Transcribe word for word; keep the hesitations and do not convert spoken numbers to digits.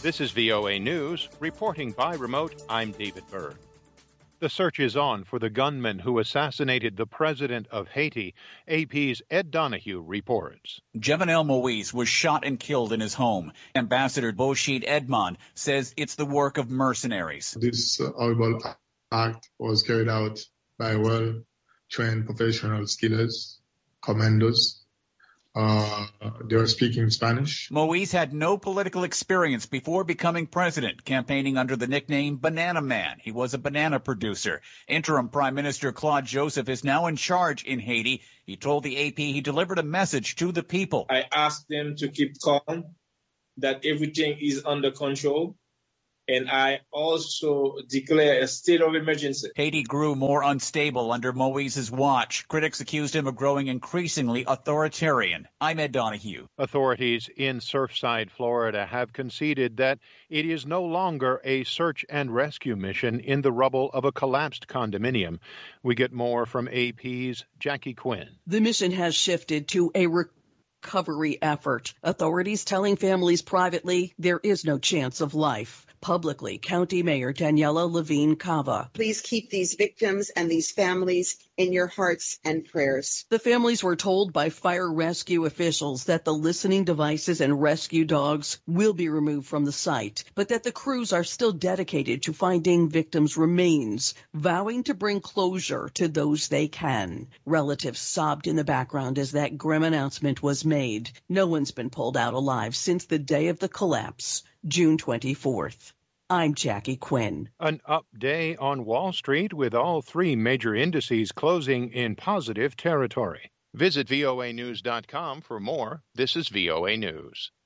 This is V O A News. Reporting by remote, I'm David Berg. The search is on for the gunman who assassinated the president of Haiti. A P's Ed Donahue reports. Jovenel Moise was shot and killed in his home. Ambassador Bochid Edmond says it's the work of mercenaries. This uh, horrible act was carried out by well-trained professional killers, commandos. Uh, they were speaking Spanish. Moise had no political experience before becoming president, campaigning under the nickname Banana Man. He was a banana producer. Interim Prime Minister Claude Joseph is now in charge in Haiti. He told the A P he delivered a message to the people. I asked them to keep calm, that everything is under control. And I also declare a state of emergency. Haiti grew more unstable under Moise's watch. Critics accused him of growing increasingly authoritarian. I'm Ed Donahue. Authorities in Surfside, Florida, have conceded that it is no longer a search and rescue mission in the rubble of a collapsed condominium. We get more from A P's Jackie Quinn. The mission has shifted to a recovery effort. Authorities telling families privately there is no chance of life. Publicly, County Mayor Daniela Levine Cava. Please keep these victims and these families in your hearts and prayers. The families were told by fire rescue officials that the listening devices and rescue dogs will be removed from the site, but that the crews are still dedicated to finding victims' remains, vowing to bring closure to those they can. Relatives sobbed in the background as that grim announcement was made. No one's been pulled out alive since the day of the collapse, June twenty-fourth. I'm Jackie Quinn. An up day on Wall Street with all three major indices closing in positive territory. Visit V O A news dot com for more. This is V O A News.